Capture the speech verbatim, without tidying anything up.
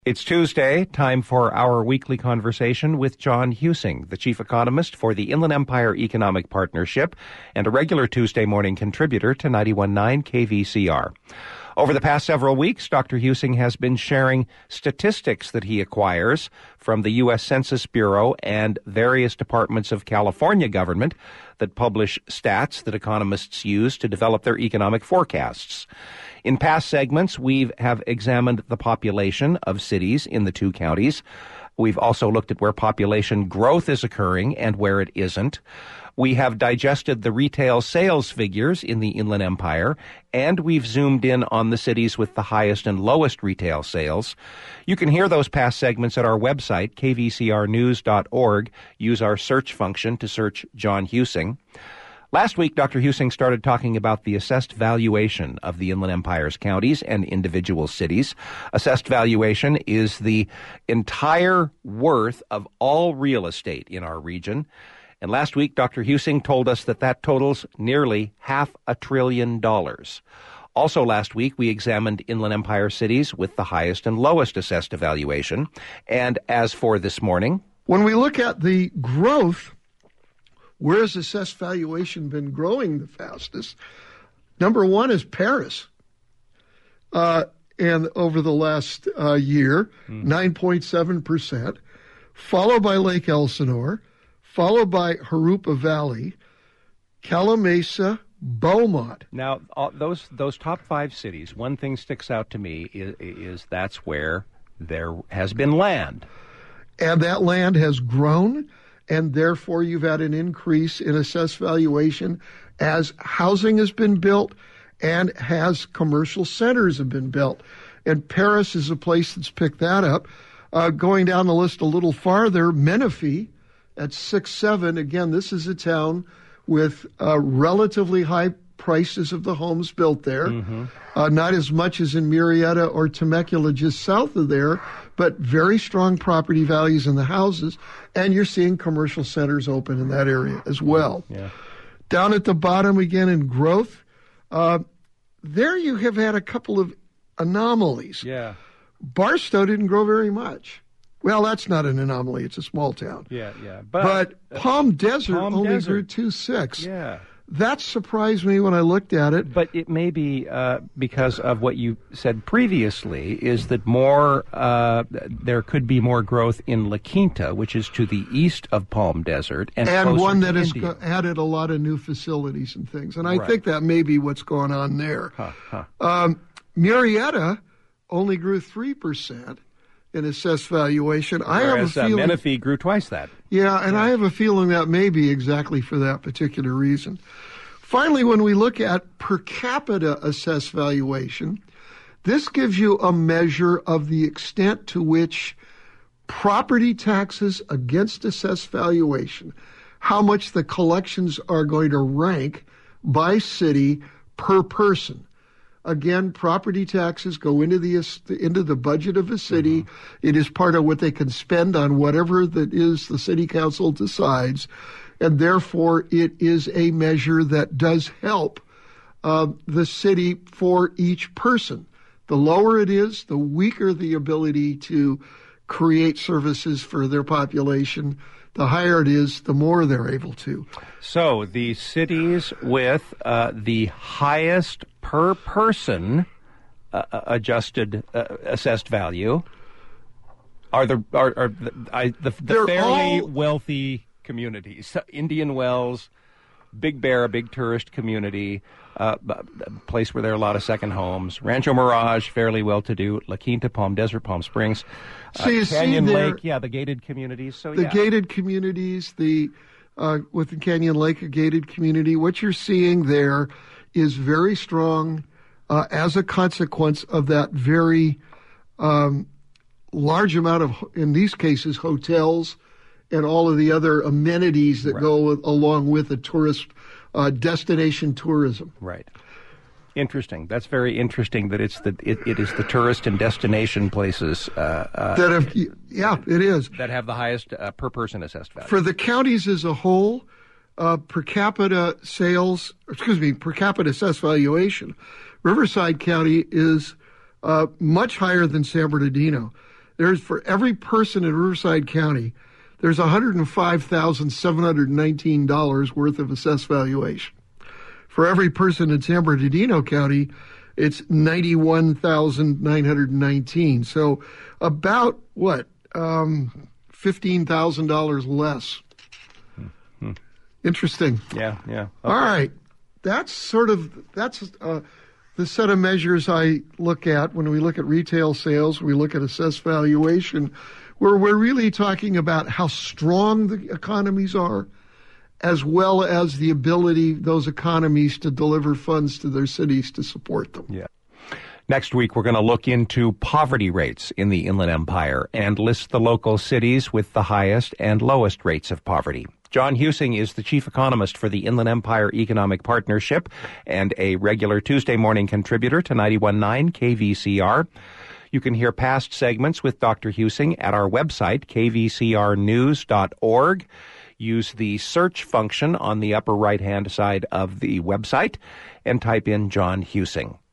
It's Tuesday, time for our weekly conversation with John Huesing, the chief economist for the Inland Empire Economic Partnership and a regular Tuesday morning contributor to ninety-one point nine K V C R. Over the past several weeks, Doctor Huesing has been sharing statistics that he acquires from the U S Census Bureau and various departments of California government that publish stats that economists use to develop their economic forecasts. In past segments, we have examined the population of cities in the two counties. We've also looked at where population growth is occurring and where it isn't. We have digested the retail sales figures in the Inland Empire, and we've zoomed in on the cities with the highest and lowest retail sales. You can hear those past segments at our website, k v c r news dot org. Use our search function to search John Huesing. Last week, Doctor Huesing started talking about the assessed valuation of the Inland Empire's counties and individual cities. Assessed valuation is the entire worth of all real estate in our region. And last week, Doctor Huesing told us that that totals nearly half a trillion dollars. Also last week, we examined Inland Empire cities with the highest and lowest assessed valuation. And as for this morning, when we look at the growth, where has assessed valuation been growing the fastest? Number one is Paris. Uh, and over the last uh, year, mm. nine point seven percent, followed by Lake Elsinore, followed by Jurupa Valley, Calimesa, Beaumont. Now, all, those those top five cities, one thing sticks out to me is, is that's where there has been land. And that land has grown, and therefore you've had an increase in assessed valuation as housing has been built and as commercial centers have been built. And Paris is a place that's picked that up. Uh, going down the list a little farther, Menifee at six seven. Again, this is a town with uh, relatively high prices of the homes built there. Mm-hmm. Uh, not as much as in Murrieta or Temecula just south of there, but very strong property values in the houses. And you're seeing commercial centers open in that area as well. Yeah. Down at the bottom again in growth, uh, there you have had a couple of anomalies. Yeah. Barstow didn't grow very much. Well, that's not an anomaly. It's a small town. Yeah, yeah. But, but Palm Desert Palm only Desert. grew two point six. Yeah. That surprised me when I looked at it. But it may be uh, because of what you said previously, is that more uh, there could be more growth in La Quinta, which is to the east of Palm Desert. And, and one that has India. added a lot of new facilities and things. And I right. think that may be what's going on there. Huh, huh. Um, Murrieta only grew three percent. In assessed valuation. Whereas, I have a feeling uh, Menifee grew twice that. Yeah, and yeah. I have a feeling that may be exactly for that particular reason. Finally, when we look at per capita assessed valuation, this gives you a measure of the extent to which property taxes against assessed valuation, how much the collections are going to rank by city per person. Again, property taxes go into the into the budget of a city. Mm-hmm. It is part of what they can spend on whatever that is the city council decides, and therefore it is a measure that does help uh, the city for each person. The lower it is, the weaker the ability to create services for their population. The higher it is, the more they're able to. So the cities with uh, the highest per person uh, adjusted uh, assessed value are the are, are the, I, the, the fairly all... wealthy communities. Indian Wells, Big Bear, a big tourist community, uh, a place where there are a lot of second homes. Rancho Mirage, fairly well-to-do. La Quinta, Palm Desert, Palm Springs. So you uh, Canyon see there, Lake, yeah, the gated communities. So the yeah. gated communities, the uh, with the Canyon Lake, a gated community. What you're seeing there is very strong uh, as a consequence of that very um, large amount of, in these cases, hotels and all of the other amenities that right. go with, along with the tourist uh, destination tourism. Right. Interesting. That's very interesting that it's the it, it is the tourist and destination places uh, uh, that have yeah it is that have the highest uh, per person assessed value for the counties as a whole. Uh, per capita sales, excuse me, per capita assessed valuation, Riverside County is uh, much higher than San Bernardino. there's for every person in Riverside County, there's one hundred five thousand seven hundred nineteen dollars worth of assessed valuation. For every person in San Bernardino County, it's ninety-one thousand nine hundred nineteen. So about what? Um, fifteen thousand dollars less. Mm-hmm. Interesting. Yeah, yeah. Okay. All right. That's sort of, that's uh, the set of measures I look at when we look at retail sales, we look at assessed valuation, where we're really talking about how strong the economies are, as well as the ability those economies to deliver funds to their cities to support them. Yeah. Next week, we're going to look into poverty rates in the Inland Empire and list the local cities with the highest and lowest rates of poverty. John Huesing is the chief economist for the Inland Empire Economic Partnership and a regular Tuesday morning contributor to ninety-one point nine K V C R. You can hear past segments with Doctor Huesing at our website, k v c r news dot org. Use the search function on the upper right-hand side of the website and type in John Huesing.